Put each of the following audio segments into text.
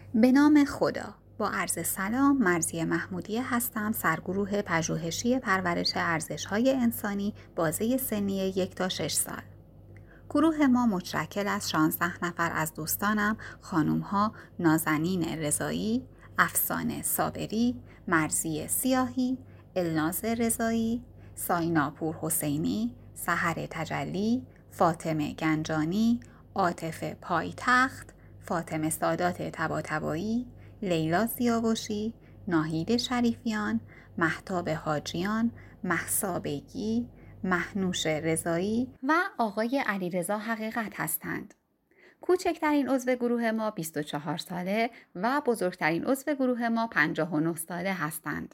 به نام خدا. با عرض سلام، مرضیه محمودیه هستم، سرگروه پژوهشی پرورش ارزش‌های انسانی بازه سنی 1 تا 6 سال. گروه ما متشکل از 16 نفر از دوستانم، خانم‌ها نازنین رضایی، افسانه صابری، مرضیه سیاهی، الناز رضایی، ساینا پورحسینی، سحر تجلی، فاطمه گنجانی، عاطف پایتخت، فاطمه سادات طباطبایی، لیلا سیاوشی، ناهید شریفیان، مهتاب حاجیان، مهسا بیگی، مهنوش رضایی و آقای علیرضا حقیقت هستند. کوچکترین عضو گروه ما 24 ساله و بزرگترین عضو گروه ما 59 ساله هستند.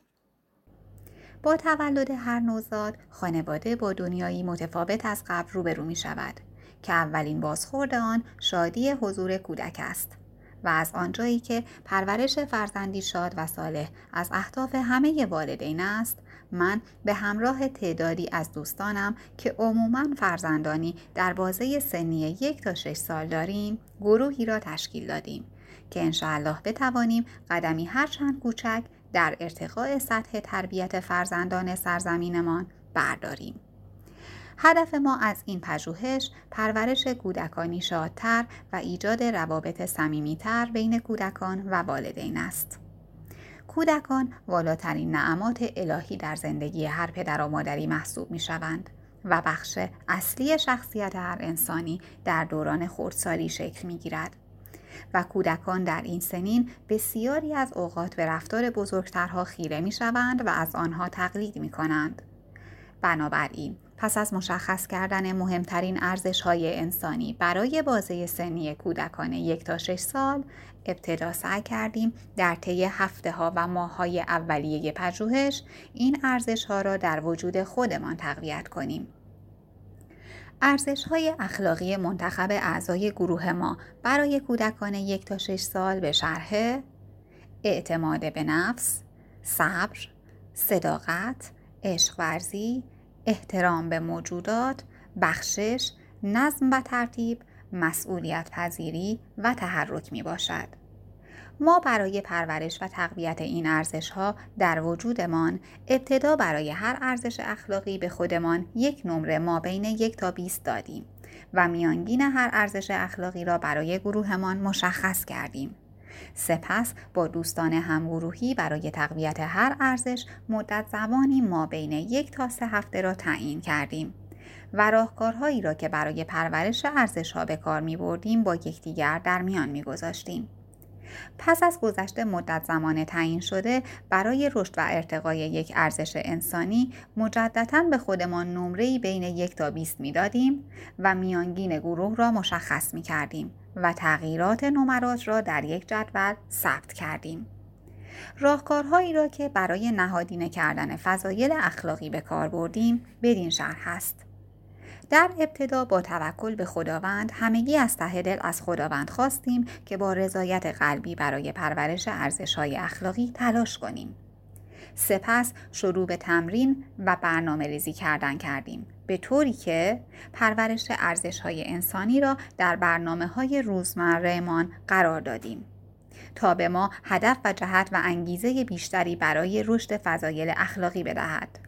با تولد هر نوزاد، خانواده با دنیایی متفاوت از قبل روبرو می شود که اولین بازخورد آن شادی حضور کودک است و از آنجایی که پرورش فرزندی شاد و صالح از اهداف همه والدین است، من به همراه تعدادی از دوستانم که عموماً فرزندانی در بازه سنی 1 تا 6 سال داریم، گروهی را تشکیل دادیم که انشاءالله بتوانیم قدمی هرچند کوچک در ارتقاء سطح تربیت فرزندان سرزمینمان برداریم. هدف ما از این پژوهش پرورش کودکانی شادتر و ایجاد روابط صمیمیتر بین کودکان و والدین است. کودکان والاترین نعمات الهی در زندگی هر پدر و مادری محسوب می شوند و بخش اصلی شخصیت هر انسانی در دوران خردسالی شکل می گیرد و کودکان در این سنین بسیاری از اوقات به رفتار بزرگترها خیره می شوند و از آنها تقلید می کنند. بنابراین پس از مشخص کردن مهمترین ارزش‌های انسانی برای بازه سنی کودکان 1 تا 6 سال، ابتدا سعی کردیم در طی هفته‌ها و ماه‌های اولیه پژوهش این ارزش‌ها را در وجود خودمان تقویت کنیم. ارزش‌های اخلاقی منتخب اعضای گروه ما برای کودکان 1 تا 6 سال به شرح: اعتماد به نفس، صبر، صداقت، عشق ورزی، احترام به موجودات، بخشش، نظم و ترتیب، مسئولیت پذیری و تحرک می باشد. ما برای پرورش و تقویت این ارزش‌ها در وجودمان ابتدا برای هر ارزش اخلاقی به خودمان یک نمره مابین 1 تا 20 دادیم و میانگین هر ارزش اخلاقی را برای گروهمان مشخص کردیم. سپس با دوستان همگروهی برای تقویت هر ارزش مدت زمانی مابین 1 تا 3 هفته را تعیین کردیم و راهکارهایی را که برای پرورش ارزش‌ها به کار می‌بردیم با یکدیگر در میان می‌گذاشتیم. پس از گذشت مدت زمان تعیین شده برای رشد و ارتقای یک ارزش انسانی مجدداً به خودمان نمره‌ای بین 1 تا 20 می‌دادیم و میانگین گروه را مشخص می‌کردیم و تغییرات نمرات را در یک جدول ثبت کردیم. راهکارهایی را که برای نهادینه کردن فضایل اخلاقی به کار بردیم بدین شرح است: در ابتدا با توکل به خداوند همگی از ته دل از خداوند خواستیم که با رضایت قلبی برای پرورش ارزش‌های اخلاقی تلاش کنیم. سپس شروع به تمرین و برنامه‌ریزی کردیم به طوری که پرورش ارزش‌های انسانی را در برنامه‌های روزمره‌مان قرار دادیم تا به ما هدف و جهت و انگیزه بیشتری برای رشد فضایل اخلاقی بدهد.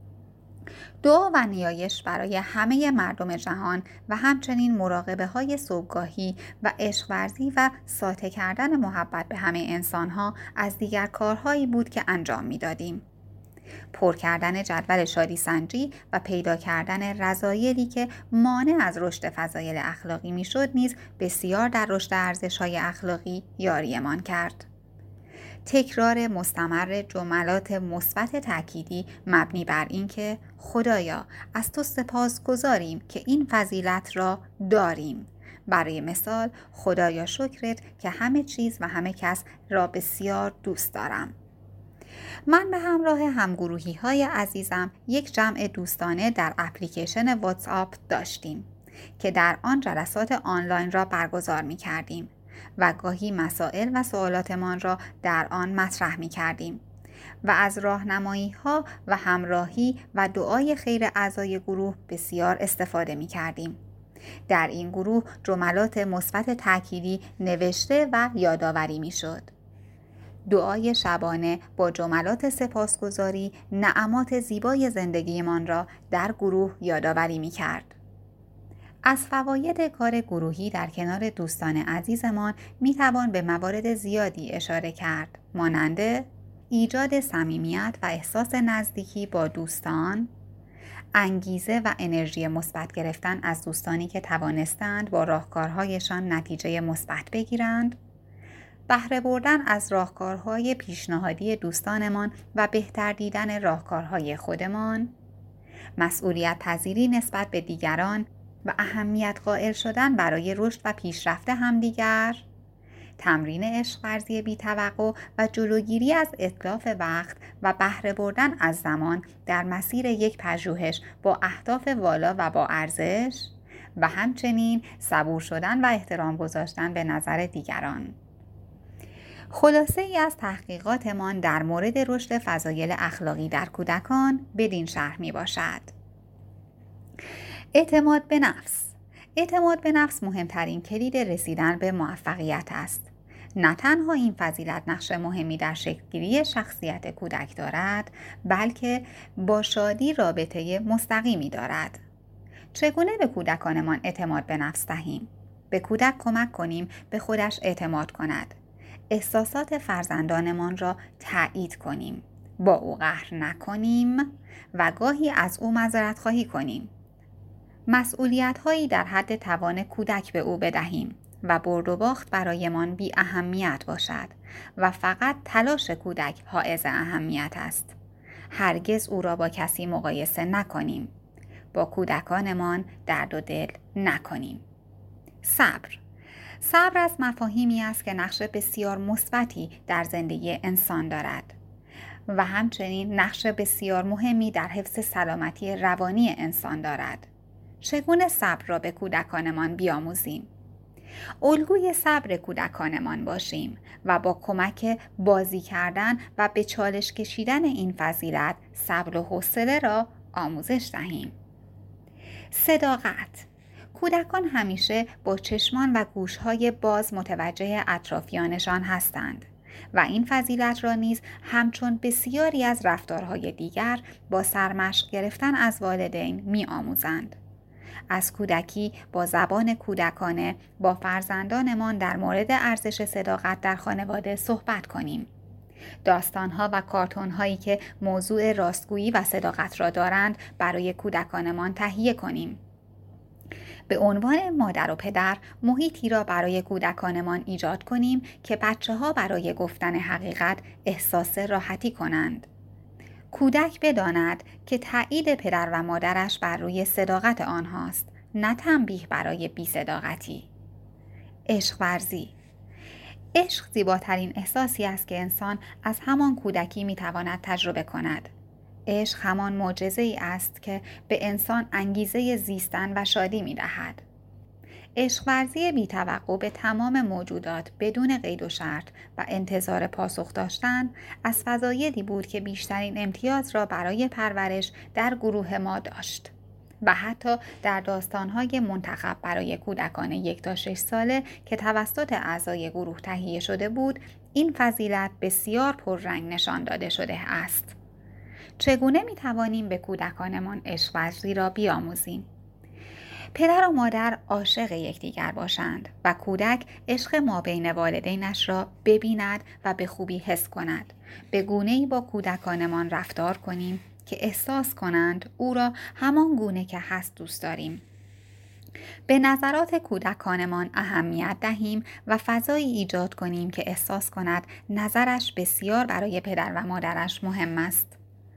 دعا و نیایش برای همه مردم جهان و همچنین مراقبه های صبحگاهی و عشق ورزی و ساطع کردن محبت به همه انسانها از دیگر کارهایی بود که انجام میدادیم. پر کردن جدول شادی سنجی و پیدا کردن رذایلی که مانع از رشد فضایل اخلاقی میشد نیز بسیار در رشد ارزش‌های اخلاقی یاریمان کرد. تکرار مستمر جملات مثبت تأکیدی مبنی بر اینکه خدایا از تو سپاسگزاریم که این فضیلت را داریم. برای مثال، خدایا شکرت که همه چیز و همه کس را بسیار دوست دارم. من به همراه همگروهی‌های عزیزم یک جمع دوستانه در اپلیکیشن واتساپ داشتیم که در آن جلسات آنلاین را برگزار می‌کردیم و گاهی مسائل و سوالاتمان را در آن مطرح می‌کردیم و از راهنمایی‌ها و همراهی و دعای خیر اعضای گروه بسیار استفاده می‌کردیم. در این گروه جملات مثبت تأکیدی نوشته و یادآوری می‌شد. دعای شبانه با جملات سپاسگزاری نعمات زیبای زندگیمان را در گروه یادآوری می‌کرد. از فواید کار گروهی در کنار دوستان عزیزمان می‌توان به موارد زیادی اشاره کرد، مانند ایجاد صمیمیت و احساس نزدیکی با دوستان، انگیزه و انرژی مثبت گرفتن از دوستانی که توانستند با راهکارهایشان نتیجه مثبت بگیرند، بهره بردن از راهکارهای پیشنهادی دوستانمان و بهتر دیدن راهکارهای خودمان، مسئولیت پذیری نسبت به دیگران و اهمیت قائل شدن برای رشد و پیشرفت همدیگر، تمرین عشق ورزی بی‌توقع و جلوگیری از اتلاف وقت و بهره بردن از زمان در مسیر یک پژوهش با اهداف والا و با ارزش و همچنین صبور شدن و احترام گذاشتن به نظر دیگران. خلاصه ای از تحقیقاتمان در مورد رشد فضایل اخلاقی در کودکان بدین شرح می باشد. اعتماد به نفس. اعتماد به نفس مهمترین کلید رسیدن به موفقیت است. نه تنها این فضیلت نقش مهمی در شکل‌گیری شخصیت کودک دارد، بلکه با شادی رابطه مستقیمی دارد. چگونه به کودکانمان اعتماد به نفس دهیم؟ به کودک کمک کنیم به خودش اعتماد کند. احساسات فرزندانمان را تایید کنیم. با او قهر نکنیم و گاهی از او معذرت خواهی کنیم. مسئولیت‌هایی در حد توان کودک به او بدهیم و برد و باخت برایمان بی اهمیت باشد و فقط تلاش کودک حائز اهمیت است. هرگز او را با کسی مقایسه نکنیم. با کودکانمان درد و دل نکنیم. صبر از مفاهیمی است که نقش بسیار مثبتی در زندگی انسان دارد و همچنین نقش بسیار مهمی در حفظ سلامتی روانی انسان دارد. چگونه صبر را به کودکانمان بیاموزیم؟ الگوی صبر کودکانمان باشیم و با کمک بازی کردن و به چالش کشیدن این فضیلت صبر و حوصله را آموزش دهیم. صداقت. کودکان همیشه با چشمان و گوش‌های باز متوجه اطرافیانشان هستند و این فضیلت را نیز همچون بسیاری از رفتارهای دیگر با سرمشق گرفتن از والدین می آموزند. از کودکی با زبان کودکانه با فرزندانمان در مورد ارزش صداقت در خانواده صحبت کنیم. داستان‌ها و کارتون‌هایی که موضوع راستگویی و صداقت را دارند برای کودکانمان تهیه کنیم. به عنوان مادر و پدر محیطی را برای کودکانمان ایجاد کنیم که بچه‌ها برای گفتن حقیقت احساس راحتی کنند. کودک بداند که تایید پدر و مادرش بر روی صداقت آنهاست، نه تنبیه برای بی‌صداقتی. عشق ورزی. عشق زیباترین احساسی است که انسان از همان کودکی میتواند تجربه کند. عشق همان معجزه‌ای است که به انسان انگیزه زیستن و شادی میدهد. عشق ورزی بی‌توقع به تمام موجودات بدون قید و شرط و انتظار پاسخ داشتن از فضایلی بود که بیشترین امتیاز را برای پرورش در گروه ما داشت و حتی در داستان‌های منتخب برای کودکان 1 تا 6 ساله که توسط اعضای گروه تهیه شده بود، این فضیلت بسیار پررنگ نشان داده شده است. چگونه می‌توانیم به کودکانمان عشق ورزی را بیاموزیم؟ پدر و مادر عاشق یکدیگر باشند و کودک عشق مابین والدینش را ببیند و به خوبی حس کند. به گونه‌ای با کودکانمان رفتار کنیم که احساس کنند او را همان گونه که هست دوست داریم. به نظرات کودکانمان اهمیت دهیم و فضایی ایجاد کنیم که احساس کند نظرش بسیار برای پدر و مادرش مهم است.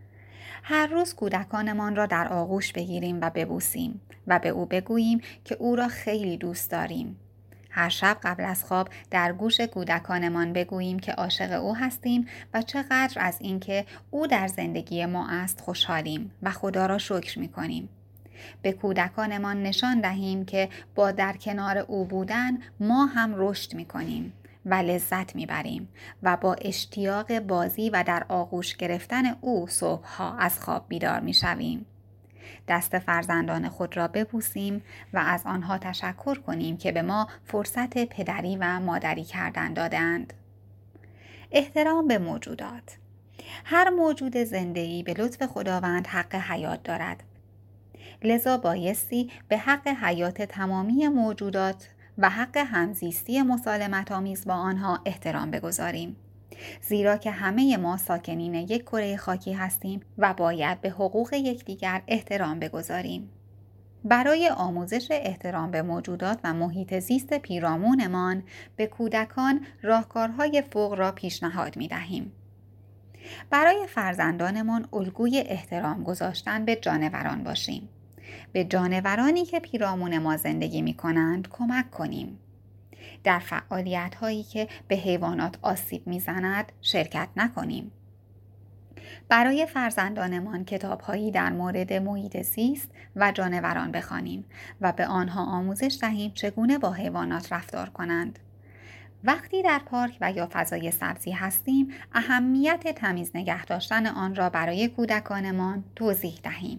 هر روز کودکانمان را در آغوش بگیریم و ببوسیم و به او بگوییم که او را خیلی دوست داریم. هر شب قبل از خواب در گوش کودکانمان بگوییم که عاشق او هستیم و چقدر از اینکه او در زندگی ما است خوشحالیم و خدا را شکر می‌کنیم. به کودکانمان نشان دهیم که با در کنار او بودن ما هم رشد می‌کنیم و لذت میبریم و با اشتیاق بازی و در آغوش گرفتن او صبحها از خواب بیدار میشویم. دست فرزندان خود را ببوسیم و از آنها تشکر کنیم که به ما فرصت پدری و مادری کردن دادند. احترام به موجودات. هر موجود زنده‌ای به لطف خداوند حق حیات دارد. لذا بایستی به حق حیات تمامی موجودات و حق همزیستی مسالمت آمیز با آنها احترام بگذاریم. زیرا که همه ما ساکنین یک کره خاکی هستیم و باید به حقوق یکدیگر احترام بگذاریم. برای آموزش احترام به موجودات و محیط زیست پیرامونمان به کودکان راهکارهای فوق را پیشنهاد می دهیم. برای فرزندانمان الگوی احترام گذاشتن به جانوران باشیم. به جانورانی که پیرامون ما زندگی می کنند کمک کنیم. در فعالیت هایی که به حیوانات آسیب می زند شرکت نکنیم. برای فرزندانمان کتاب هایی در مورد محیط زیست و جانوران بخوانیم و به آنها آموزش دهیم چگونه با حیوانات رفتار کنند. وقتی در پارک و یا فضای سبزی هستیم، اهمیت تمیز نگه داشتن آن را برای کودکانمان توضیح دهیم.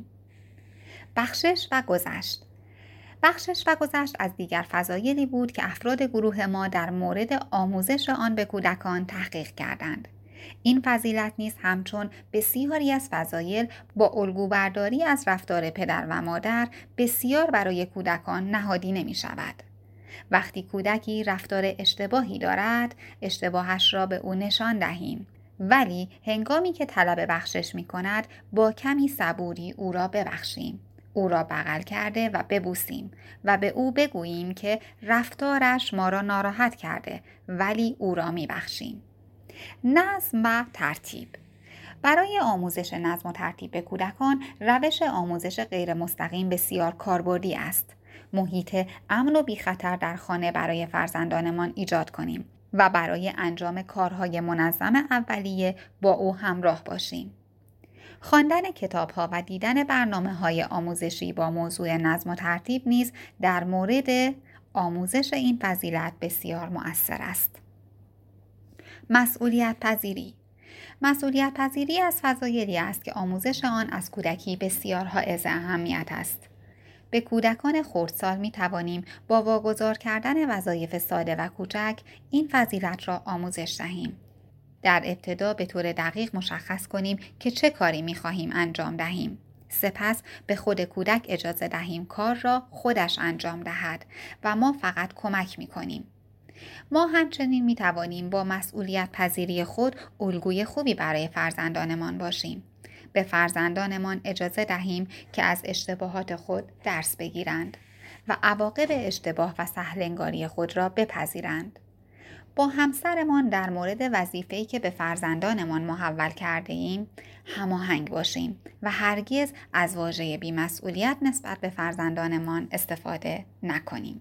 بخشش و گذشت. بخشش و گذشت از دیگر فضایلی بود که افراد گروه ما در مورد آموزش آن به کودکان تحقیق کردند. این فضیلت نیز همچون بسیاری از فضایل با الگوبرداری از رفتار پدر و مادر بسیار برای کودکان نهادی نمی شود. وقتی کودکی رفتار اشتباهی دارد، اشتباهش را به او نشان دهیم. ولی هنگامی که طلب بخشش می کند، با کمی صبوری او را ببخشیم. او را بغل کرده و ببوسیم و به او بگوییم که رفتارش ما را ناراحت کرده ولی او را می بخشیم. نظم و ترتیب. برای آموزش نظم و ترتیب به کودکان روش آموزش غیر مستقیم بسیار کاربردی است. محیط امن و بی خطر در خانه برای فرزندانمان ایجاد کنیم و برای انجام کارهای منظم اولیه با او همراه باشیم. خواندن کتاب‌ها و دیدن برنامه‌های آموزشی با موضوع نظم و ترتیب نیز در مورد آموزش این فضیلت بسیار مؤثر است. مسئولیت پذیری. مسئولیت پذیری از فضایلی است که آموزش آن از کودکی بسیار حائز اهمیت است. به کودکان خردسال می توانیم با واگذار کردن وظایف ساده و کوچک این فضیلت را آموزش دهیم. در ابتدا به طور دقیق مشخص کنیم که چه کاری می خواهیم انجام دهیم. سپس به خود کودک اجازه دهیم کار را خودش انجام دهد و ما فقط کمک می کنیم. ما همچنین می توانیم با مسئولیت پذیری خود الگوی خوبی برای فرزندانمان باشیم. به فرزندانمان اجازه دهیم که از اشتباهات خود درس بگیرند و عواقب اشتباه و سهل‌انگاری خود را بپذیرند. با همسرمان در مورد وظیفه‌ای که به فرزندانمان محول کرده ایم هماهنگ باشیم و هرگز از واژه بی‌مسئولیت نسبت به فرزندانمان استفاده نکنیم.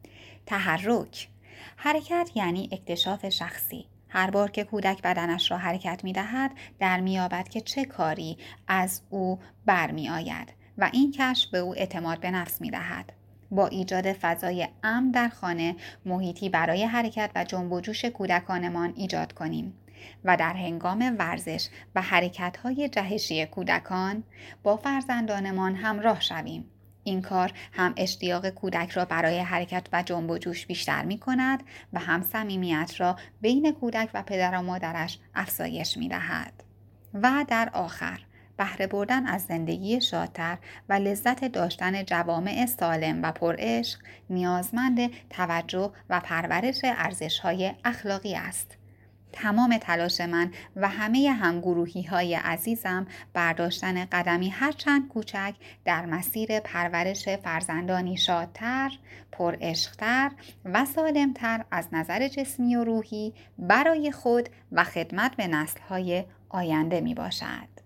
تحرک. حرکت یعنی اکتشاف شخصی. هر بار که کودک بدنش را حرکت می‌دهد، در می‌یابد که چه کاری از او برمی آید و این کشف به او اعتماد به نفس می‌دهد. با ایجاد فضای امن در خانه، محیطی برای حرکت و جنب و جوش کودکانمان ایجاد کنیم و در هنگام ورزش و حرکت‌های جهشی کودکان با فرزندانمان همراه شویم. این کار هم اشتیاق کودک را برای حرکت و جنب و جوش بیشتر می کند و هم صمیمیت را بین کودک و پدر و مادرش افزایش می دهد. و در آخر، بهره بردن از زندگی شادتر و لذت داشتن جوامع سالم و پرعشق نیازمند توجه و پرورش ارزش‌های اخلاقی است. تمام تلاش من و همه همگروهی‌های عزیزم برداشتن قدمی هرچند کوچک در مسیر پرورش فرزندانی شادتر، پرعشق‌تر و سالمتر از نظر جسمی و روحی برای خود و خدمت به نسل‌های آینده می باشد.